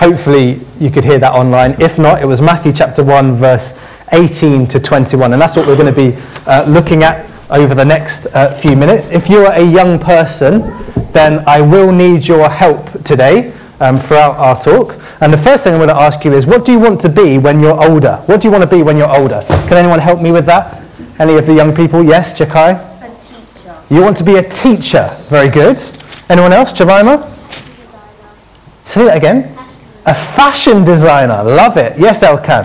Hopefully you could hear that online. If not, it was Matthew chapter 1, verse 18 to 21. And that's what we're going to be looking at over the next few minutes. If you're a young person, then I will need your help today throughout our talk. And the first thing I'm going to ask you is, what do you want to be when you're older? What do you want to be when you're older? Can anyone help me with that? Any of the young people? Yes, Jakai? A teacher. You want to be a teacher. Very good. Anyone else? Jemima? Say that again. A fashion designer. Love it. Yes, Elkan.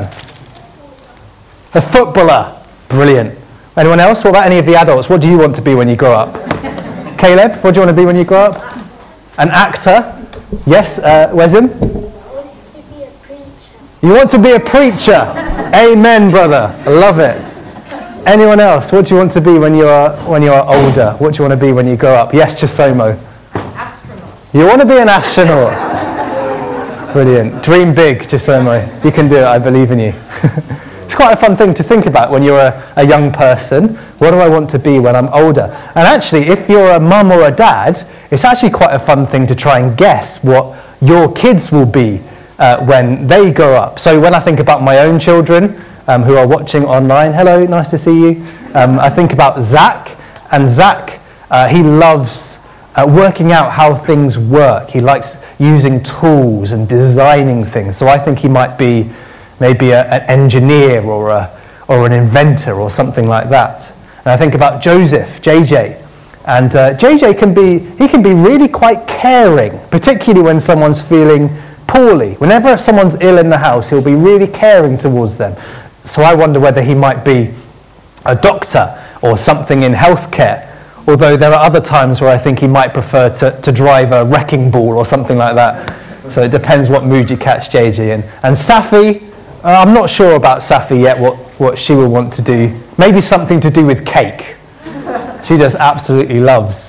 A footballer. Brilliant. Anyone else? What about any of the adults? What do you want to be when you grow up? Caleb, what do you want to be when you grow up? An actor. Yes, Wesem? I want to be a preacher. You want to be a preacher. Amen, brother. I love it. Anyone else? What do you want to be when you are older? What do you want to be when you grow up? Yes, Chisomo. Astronaut. You want to be an astronaut. Brilliant. Dream big, Chisomo. You can do it. I believe in you. It's quite a fun thing to think about when you're a young person. What do I want to be when I'm older? And actually, if you're a mum or a dad, it's actually quite a fun thing to try and guess what your kids will be when they grow up. So when I think about my own children who are watching online, hello, nice to see you. I think about Zach, and Zach, he loves working out how things work. He likes using tools and designing things. So I think he might be maybe an engineer or an inventor or something like that. And I think about Joseph, JJ. And JJ can be really quite caring, particularly when someone's feeling poorly. Whenever someone's ill in the house, he'll be really caring towards them. So I wonder whether he might be a doctor or something in healthcare. Although there are other times where I think he might prefer to drive a wrecking ball or something like that. So it depends what mood you catch JJ in. And Safi, I'm not sure about Safi yet, what she will want to do. Maybe something to do with cake. She just absolutely loves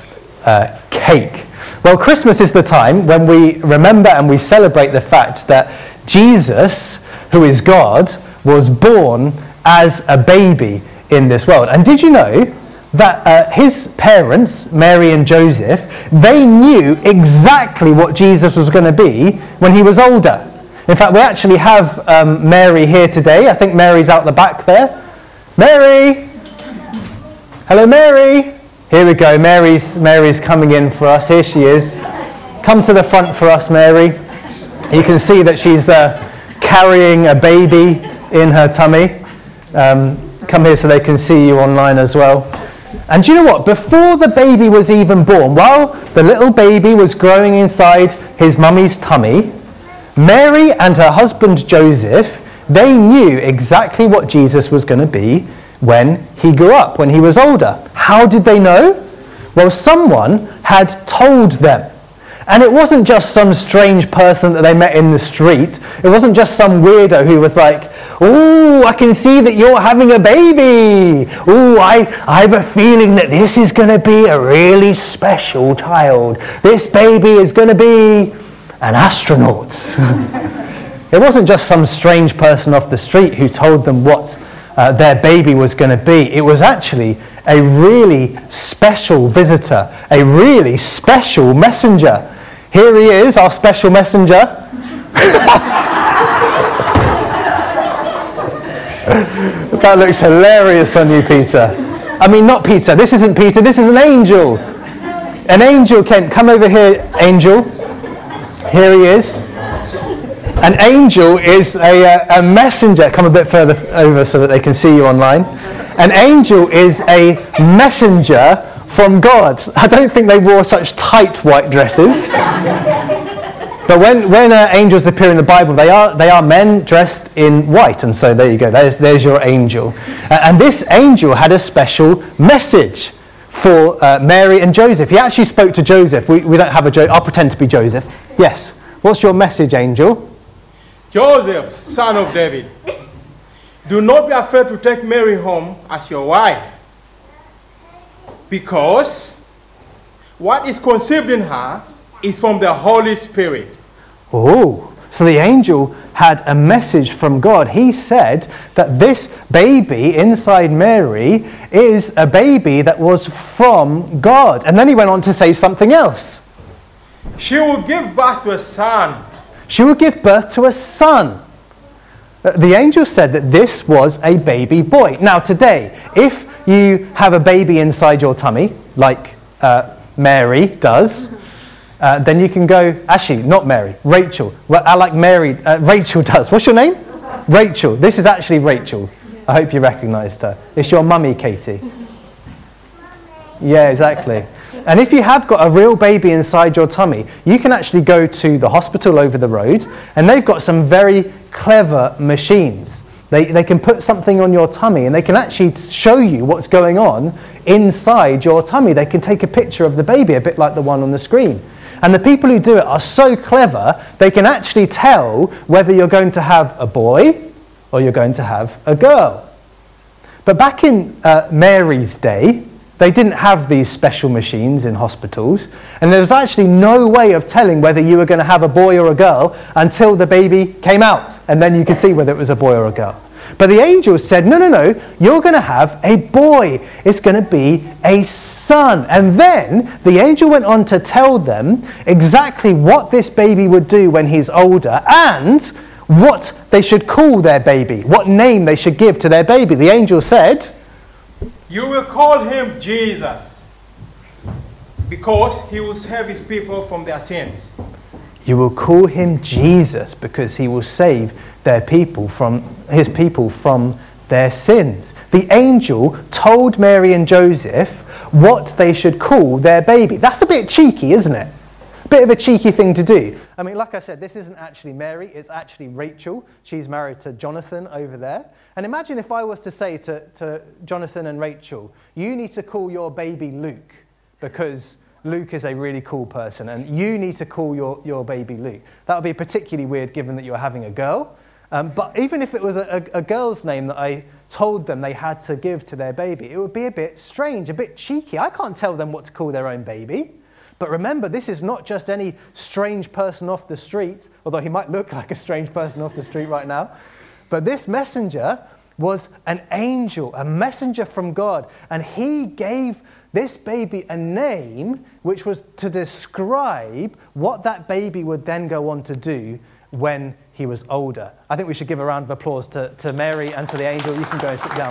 cake. Well, Christmas is the time when we remember and we celebrate the fact that Jesus, who is God, was born as a baby in this world. And did you know that his parents, Mary and Joseph, they knew exactly what Jesus was going to be when he was older? In fact, we actually have Mary here today. I think Mary's out the back there. Mary! Hello, Mary! Here we go. Mary's coming in for us. Here she is. Come to the front for us, Mary. You can see that she's carrying a baby in her tummy. Come here so they can see you online as well. And do you know what? Before the baby was even born, while the little baby was growing inside his mummy's tummy, Mary and her husband Joseph, they knew exactly what Jesus was going to be when he grew up, when he was older. How did they know? Well, someone had told them. And it wasn't just some strange person that they met in the street. It wasn't just some weirdo who was like, "Oh, I can see that you're having a baby. Oh, I have a feeling that this is going to be a really special child. This baby is going to be an astronaut." It wasn't just some strange person off the street who told them what their baby was going to be. It was actually a really special visitor, a really special messenger. Here he is, our special messenger. That looks hilarious on you, Peter. I mean, not Peter. This isn't Peter. This is an angel. An angel, Kent. Come over here, angel. Here he is. An angel is a messenger. Come a bit further over so that they can see you online. An angel is a messenger from God. I don't think they wore such tight white dresses. But when angels appear in the Bible, they are men dressed in white. And so there you go. There's your angel. And this angel had a special message for Mary and Joseph. He actually spoke to Joseph. We don't have a Joseph. I'll pretend to be Joseph. Yes. What's your message, angel? Joseph, son of David, do not be afraid to take Mary home as your wife, because what is conceived in her is from the Holy Spirit. Oh, so the angel had a message from God. He said that this baby inside Mary is a baby that was from God. And then he went on to say something else. She will give birth to a son. She will give birth to a son. The angel said that this was a baby boy. Now today, if you have a baby inside your tummy, like Mary does, then you can go, actually, not Mary, Rachel. Well, I like Mary, Rachel does. What's your name? Rachel. This is actually Rachel. I hope you recognised her. It's your mummy, Katie. Yeah, exactly. And if you have got a real baby inside your tummy, you can actually go to the hospital over the road, and they've got some very clever machines. They can put something on your tummy, and they can actually show you what's going on inside your tummy. They can take a picture of the baby, a bit like the one on the screen. And the people who do it are so clever, they can actually tell whether you're going to have a boy or you're going to have a girl. But back in Mary's day, they didn't have these special machines in hospitals, and there was actually no way of telling whether you were going to have a boy or a girl until the baby came out, and then you could see whether it was a boy or a girl. But the angel said, no, you're going to have a boy. It's going to be a son. And then the angel went on to tell them exactly what this baby would do when he's older and what they should call their baby, what name they should give to their baby. The angel said, "You will call him Jesus, because he will save his people from their sins." You will call him Jesus because he will save his people from their sins. The angel told Mary and Joseph what they should call their baby. That's a bit cheeky, isn't it? A bit of a cheeky thing to do. I mean, like I said, this isn't actually Mary, it's actually Rachel. She's married to Jonathan over there. And imagine if I was to say to Jonathan and Rachel, you need to call your baby Luke because Luke is a really cool person, and you need to call your baby Luke. That would be particularly weird given that you're having a girl. But even if it was a girl's name that I told them they had to give to their baby, it would be a bit strange, a bit cheeky. I can't tell them what to call their own baby. But remember, this is not just any strange person off the street, although he might look like a strange person off the street right now. But this messenger was an angel, a messenger from God, and he gave this baby a name which was to describe what that baby would then go on to do when he was older. I think we should give a round of applause to Mary and to the angel. You can go and sit down.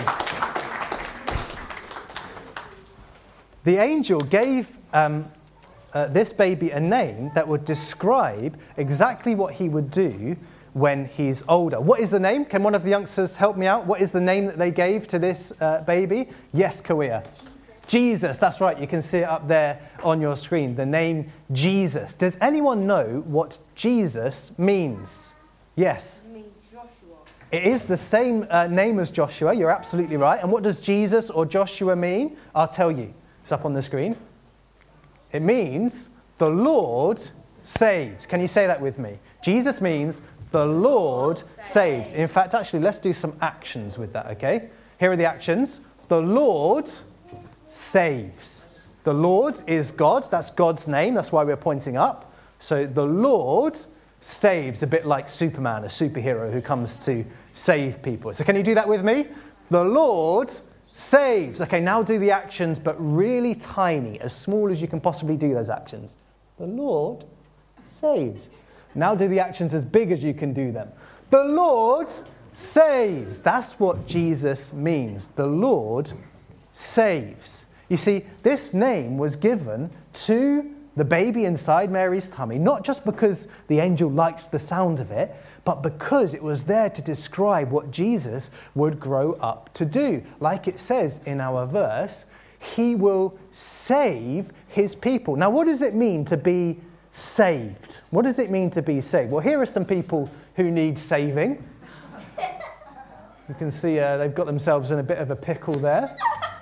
The angel gave this baby a name that would describe exactly what he would do when he's older. What is the name? Can one of the youngsters help me out? What is the name that they gave to this baby? Yes, Kawia. Jesus, that's right. You can see it up there on your screen. The name Jesus. Does anyone know what Jesus means? Yes. It means Joshua. It is the same name as Joshua. You're absolutely right. And what does Jesus or Joshua mean? I'll tell you. It's up on the screen. It means the Lord saves. Can you say that with me? Jesus means the Lord saves. In fact, actually, let's do some actions with that, okay? Here are the actions. The Lord saves. The Lord is God. That's God's name. That's why we're pointing up. So the Lord saves, a bit like Superman, a superhero who comes to save people. So can you do that with me? The Lord saves. Okay, now do the actions, but really tiny, as small as you can possibly do those actions. The Lord saves. Now do the actions as big as you can do them. The Lord saves. That's what Jesus means. The Lord saves. You see, this name was given to the baby inside Mary's tummy, not just because the angel liked the sound of it, but because it was there to describe what Jesus would grow up to do. Like it says in our verse, he will save his people. Now, what does it mean to be saved? What does it mean to be saved? Well, here are some people who need saving. You can see they've got themselves in a bit of a pickle there.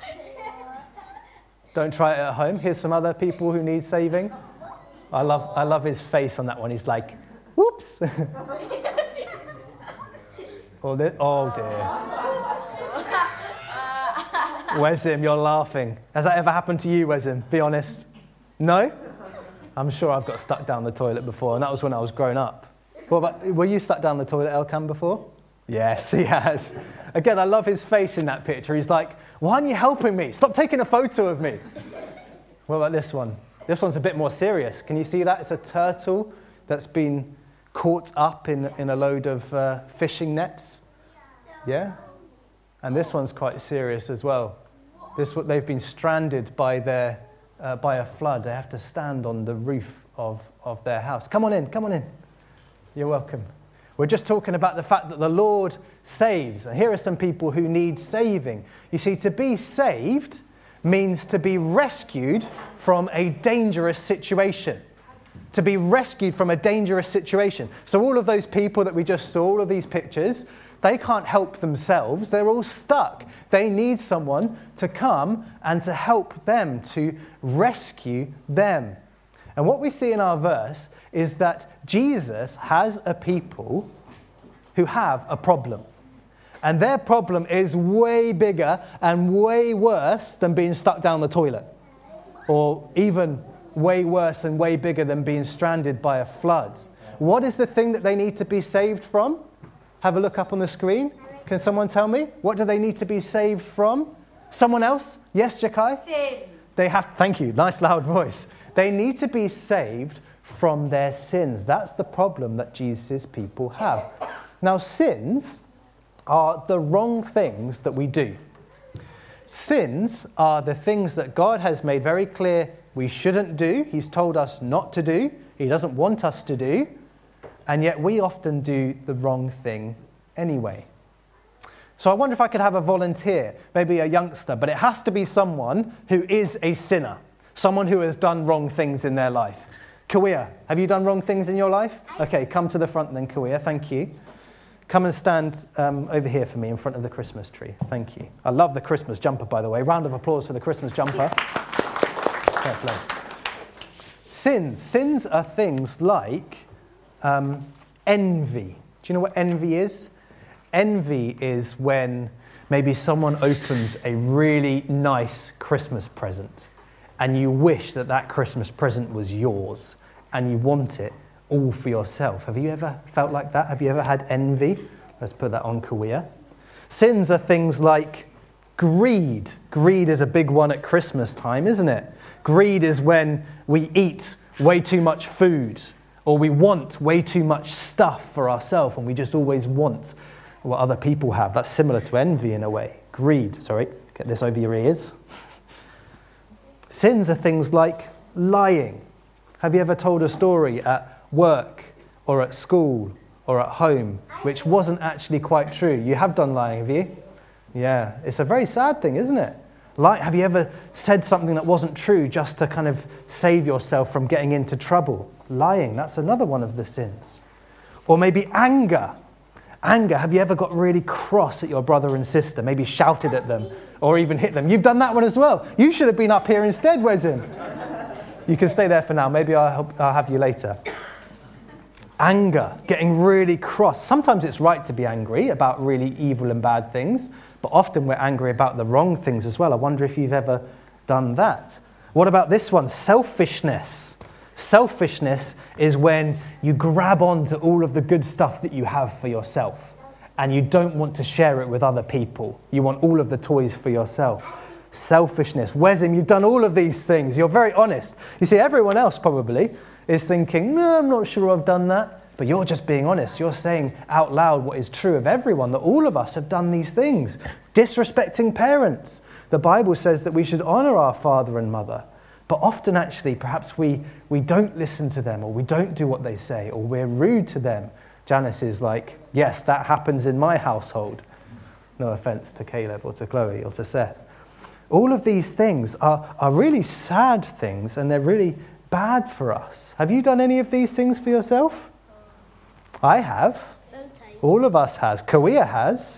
Don't try it at home. Here's some other people who need saving. I love his face on that one. He's like, whoops. Oh dear. Wesim, you're laughing. Has that ever happened to you, Wesim? Be honest. No? I'm sure I've got stuck down the toilet before, and that was when I was growing up. Were you stuck down the toilet, Elkan, before? Yes, he has. Again, I love his face in that picture. He's like, why aren't you helping me? Stop taking a photo of me. What about this one? This one's a bit more serious. Can you see that? It's a turtle that's been caught up in a load of fishing nets? Yeah? And this one's quite serious as well. They've been stranded by a flood. They have to stand on the roof of their house. Come on in. You're welcome. We're just talking about the fact that the Lord saves. And here are some people who need saving. You see, to be saved means to be rescued from a dangerous situation. To be rescued from a dangerous situation. So all of those people that we just saw, all of these pictures, they can't help themselves. They're all stuck. They need someone to come and to help them, to rescue them. And what we see in our verse is that Jesus has a people who have a problem. And their problem is way bigger and way worse than being stuck down the toilet. Or even way worse and way bigger than being stranded by a flood. What is the thing that they need to be saved from? Have a look up on the screen. Can someone tell me? What do they need to be saved from? Someone else? Yes, Jakai? Sin. Thank you, nice loud voice. They need to be saved from their sins. That's the problem that Jesus' people have. Now, sins are the wrong things that we do. Sins are the things that God has made very clear we shouldn't do. He's told us not to do. He doesn't want us to do. And yet we often do the wrong thing anyway. So I wonder if I could have a volunteer, maybe a youngster, but it has to be someone who is a sinner, someone who has done wrong things in their life. Kawia, have you done wrong things in your life? Okay, come to the front then, Kawia. Thank you. Come and stand over here for me in front of the Christmas tree. Thank you. I love the Christmas jumper, by the way. Round of applause for the Christmas jumper. Fair play. Sins are things like envy. Do you know what envy is? Envy is when maybe someone opens a really nice Christmas present and you wish that Christmas present was yours and you want it all for yourself. Have you ever felt like that? Have you ever had envy? Let's put that on Kawia. Sins are things like greed. Greed is a big one at Christmas time, isn't it? Greed is when we eat way too much food or we want way too much stuff for ourselves and we just always want what other people have. That's similar to envy in a way. Greed, sorry, get this over your ears. Sins are things like lying. Have you ever told a story at work or at school or at home which wasn't actually quite true? You have done lying, have you? Yeah, it's a very sad thing, isn't it? Have you ever said something that wasn't true just to kind of save yourself from getting into trouble? Lying, that's another one of the sins. Or maybe anger. Anger, have you ever got really cross at your brother and sister, maybe shouted at them or even hit them? You've done that one as well. You should have been up here instead, where's him? You can stay there for now, maybe I'll have you later. Anger, getting really cross. Sometimes it's right to be angry about really evil and bad things, but often we're angry about the wrong things as well. I wonder if you've ever done that. What about this one? Selfishness. Selfishness is when you grab onto all of the good stuff that you have for yourself and you don't want to share it with other people. You want all of the toys for yourself. Selfishness. Wesem, you've done all of these things. You're very honest. You see, everyone else probably is thinking, no, I'm not sure I've done that. But you're just being honest. You're saying out loud what is true of everyone, that all of us have done these things. Disrespecting parents. The Bible says that we should honor our father and mother. But often actually, perhaps we don't listen to them or we don't do what they say or we're rude to them. Janice is like, yes, that happens in my household. No offense to Caleb or to Chloe or to Seth. All of these things are really sad things and they're really bad for us. Have you done any of these things for yourself? I have. Sometimes. All of us has. Kawia has.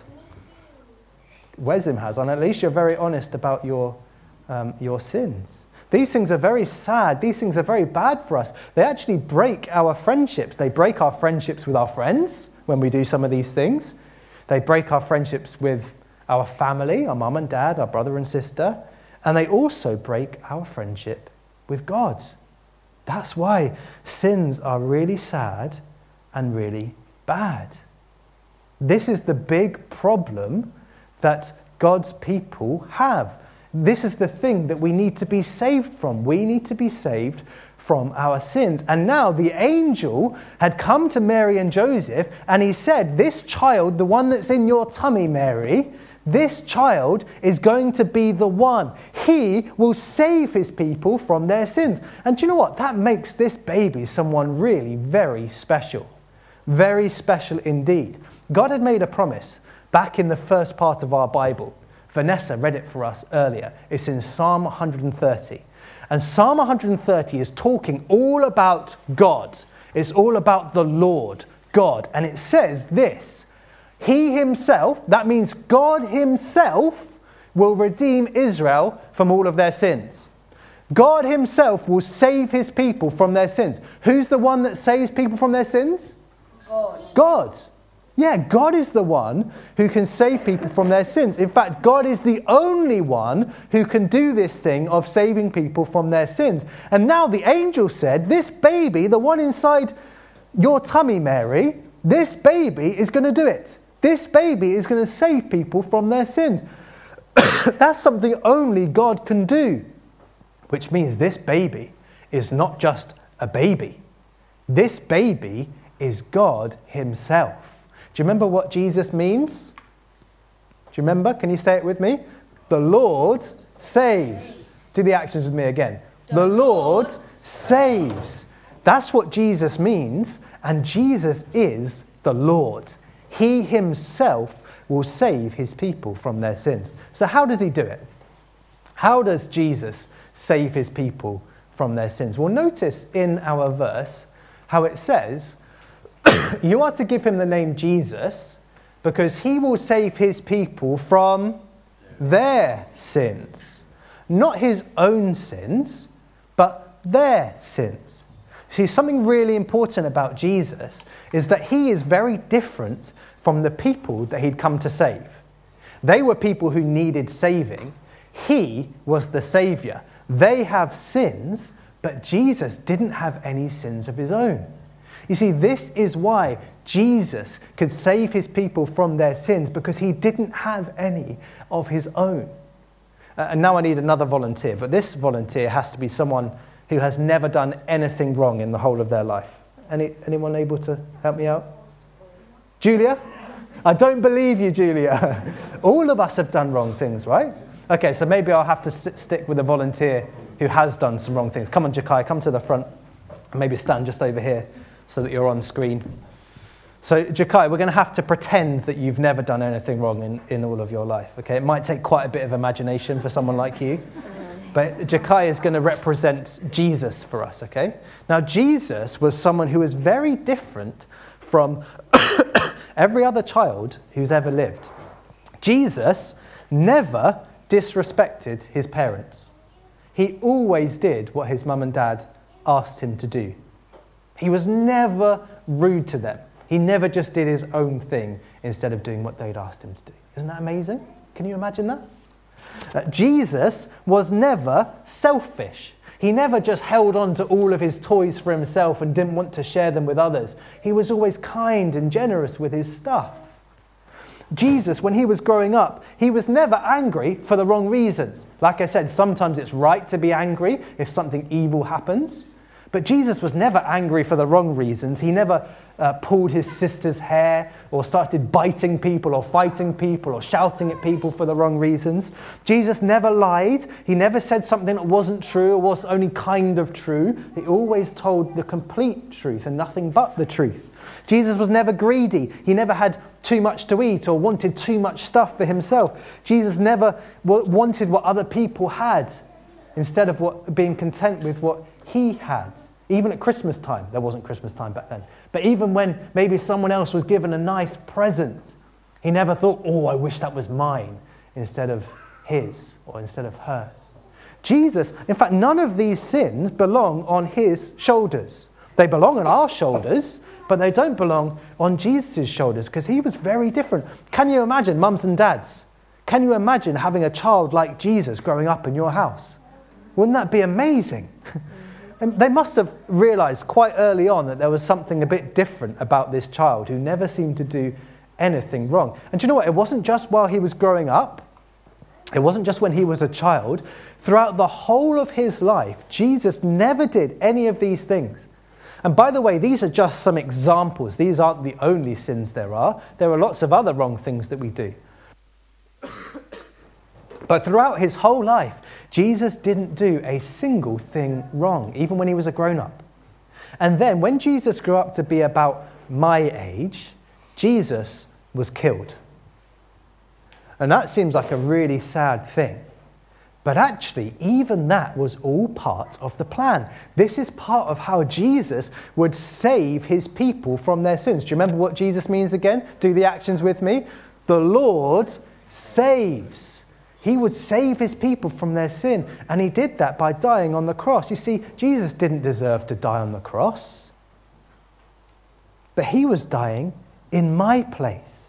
Wesem has. And at least you're very honest about your sins. These things are very sad. These things are very bad for us. They actually break our friendships. They break our friendships with our friends when we do some of these things. They break our friendships with our family, our mum and dad, our brother and sister. And they also break our friendship with God. That's why sins are really sad and really bad. This is the big problem that God's people have. This is the thing that we need to be saved from. We need to be saved from our sins. And now the angel had come to Mary and Joseph, and he said, this child, the one that's in your tummy, Mary, this child is going to be the one. He will save his people from their sins. And do you know what? That makes this baby someone really very special. Very special indeed. God had made a promise back in the first part of our Bible. Vanessa read it for us earlier. It's in Psalm 130. And Psalm 130 is talking all about God. It's all about the Lord, God. And it says this, He himself, that means God himself, will redeem Israel from all of their sins. God himself will save his people from their sins. Who's the one that saves people from their sins? God. Yeah, God is the one who can save people from their sins. In fact, God is the only one who can do this thing of saving people from their sins. And now the angel said, this baby, the one inside your tummy, Mary, this baby is going to do it. This baby is going to save people from their sins. That's something only God can do. Which means this baby is not just a baby. This baby is God himself. Do you remember what Jesus means? Do you remember? Can you say it with me? The Lord saves. Do the actions with me again. The Lord saves. That's what Jesus means. And Jesus is the Lord. He himself will save his people from their sins. So how does he do it? How does Jesus save his people from their sins? Well, notice in our verse how it says, you are to give him the name Jesus because he will save his people from their sins. Not his own sins, but their sins. See, something really important about Jesus is that he is very different from the people that he'd come to save. They were people who needed saving. He was the Savior. They have sins, but Jesus didn't have any sins of his own. You see, this is why Jesus could save his people from their sins, because he didn't have any of his own. And now I need another volunteer, but this volunteer has to be someone who has never done anything wrong in the whole of their life. Anyone able to help me out? Julia? I don't believe you, Julia. All of us have done wrong things, right? Okay, so maybe I'll have to stick with a volunteer who has done some wrong things. Come on, Jakai, come to the front. And maybe stand just over here so that you're on screen. So, Jakai, we're going to have to pretend that you've never done anything wrong in all of your life, okay? It might take quite a bit of imagination for someone like you. But Jakai is going to represent Jesus for us, okay? Now, Jesus was someone who was very different from every other child who's ever lived. Jesus never disrespected his parents. He always did what his mum and dad asked him to do. He was never rude to them. He never just did his own thing instead of doing what they'd asked him to do. Isn't that amazing? Can you imagine that? Jesus was never selfish. He never just held on to all of his toys for himself and didn't want to share them with others. He was always kind and generous with his stuff. Jesus, when he was growing up, he was never angry for the wrong reasons. Like I said, sometimes it's right to be angry if something evil happens. But Jesus was never angry for the wrong reasons. He never pulled his sister's hair or started biting people or fighting people or shouting at people for the wrong reasons. Jesus never lied. He never said something that wasn't true or was only kind of true. He always told the complete truth and nothing but the truth. Jesus was never greedy. He never had too much to eat or wanted too much stuff for himself. Jesus never wanted what other people had instead of being content with what he had. Even at Christmas time, there wasn't Christmas time back then, but even when maybe someone else was given a nice present, he never thought, oh, I wish that was mine, instead of his or instead of hers. Jesus, in fact, none of these sins belong on his shoulders. They belong on our shoulders, but they don't belong on Jesus' shoulders because he was very different. Can you imagine, mums and dads? Can you imagine having a child like Jesus growing up in your house? Wouldn't that be amazing? And they must have realized quite early on that there was something a bit different about this child who never seemed to do anything wrong. And do you know what? It wasn't just while he was growing up. It wasn't just when he was a child. Throughout the whole of his life, Jesus never did any of these things. And by the way, these are just some examples. These aren't the only sins there are. There are lots of other wrong things that we do. But throughout his whole life, Jesus didn't do a single thing wrong, even when he was a grown-up. And then when Jesus grew up to be about my age, Jesus was killed. And that seems like a really sad thing. But actually, even that was all part of the plan. This is part of how Jesus would save his people from their sins. Do you remember what Jesus means again? Do the actions with me. The Lord saves. He would save his people from their sin. And he did that by dying on the cross. You see, Jesus didn't deserve to die on the cross. But he was dying in my place.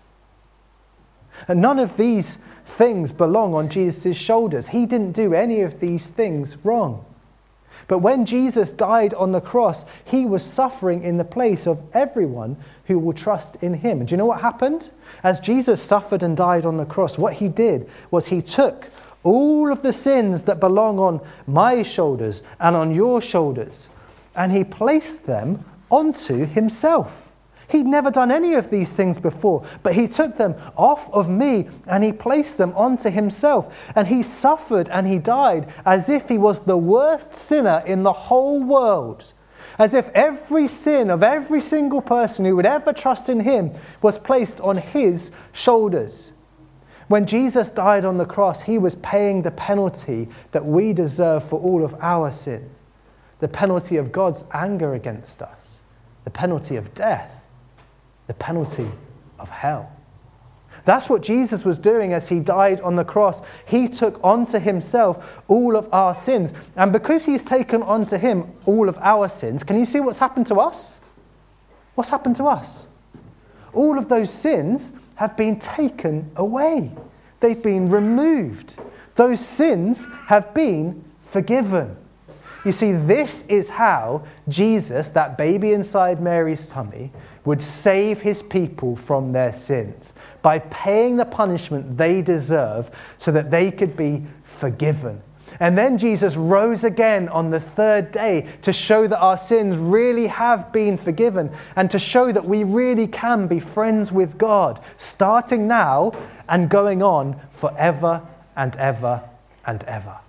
And none of these things belong on Jesus' shoulders. He didn't do any of these things wrong. But when Jesus died on the cross, he was suffering in the place of everyone who will trust in him. And do you know what happened? As Jesus suffered and died on the cross, what he did was he took all of the sins that belong on my shoulders and on your shoulders, and he placed them onto himself. He'd never done any of these things before, but he took them off of me and he placed them onto himself. And he suffered and he died as if he was the worst sinner in the whole world. As if every sin of every single person who would ever trust in him was placed on his shoulders. When Jesus died on the cross, he was paying the penalty that we deserve for all of our sin. The penalty of God's anger against us. The penalty of death. The penalty of hell. That's what Jesus was doing as he died on the cross. He took onto himself all of our sins. And because he's taken onto him all of our sins, can you see what's happened to us? What's happened to us? All of those sins have been taken away. They've been removed. Those sins have been forgiven. You see, this is how Jesus, that baby inside Mary's tummy, would save his people from their sins by paying the punishment they deserve so that they could be forgiven. And then Jesus rose again on the third day to show that our sins really have been forgiven and to show that we really can be friends with God, starting now and going on forever and ever and ever.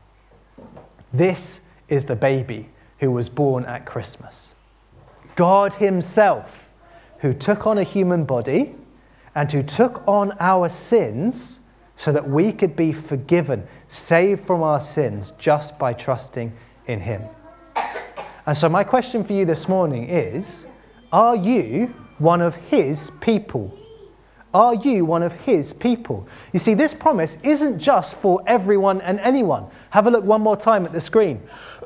This is the baby who was born at Christmas. God himself, who took on a human body and who took on our sins so that we could be forgiven, saved from our sins just by trusting in him. And so my question for you this morning is, are you one of his people? Are you one of his people? You see, this promise isn't just for everyone and anyone. Have a look one more time at the screen.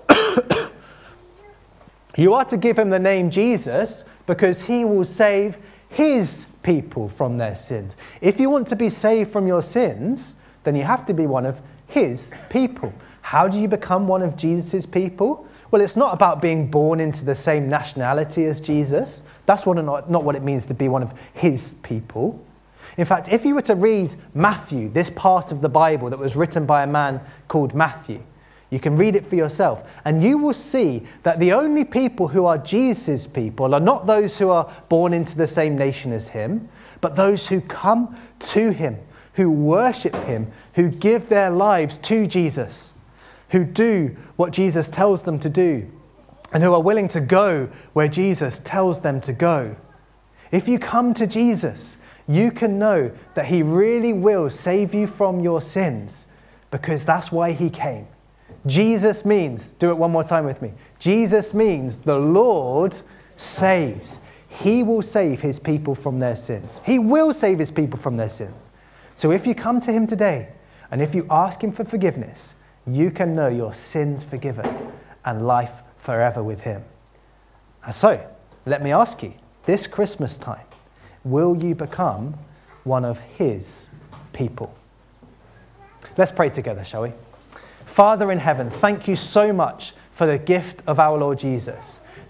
You are to give him the name Jesus because he will save his people from their sins. If you want to be saved from your sins, then you have to be one of his people. How do you become one of Jesus' people? Well, it's not about being born into the same nationality as Jesus. That's not what it means to be one of his people. In fact, if you were to read Matthew, this part of the Bible that was written by a man called Matthew, you can read it for yourself, and you will see that the only people who are Jesus' people are not those who are born into the same nation as him, but those who come to him, who worship him, who give their lives to Jesus, who do what Jesus tells them to do, and who are willing to go where Jesus tells them to go. If you come to Jesus, you can know that he really will save you from your sins, because that's why he came. Jesus means, do it one more time with me. Jesus means the Lord saves. He will save his people from their sins. He will save his people from their sins. So if you come to him today, and if you ask him for forgiveness, you can know your sins forgiven and life forever with him. And so, let me ask you, this Christmas time, will you become one of his people? Let's pray together, shall we? Father in heaven, thank you so much for the gift of our Lord Jesus.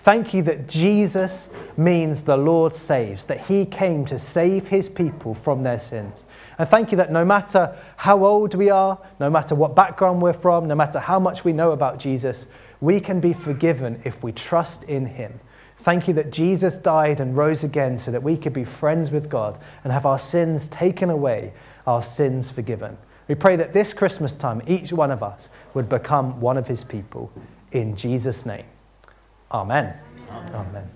Thank you that Jesus means the Lord saves, that he came to save his people from their sins. And thank you that no matter how old we are, no matter what background we're from, no matter how much we know about Jesus, we can be forgiven if we trust in him. Thank you that Jesus died and rose again so that we could be friends with God and have our sins taken away, our sins forgiven. We pray that this Christmas time, each one of us would become one of his people. In Jesus' name. Amen. Amen.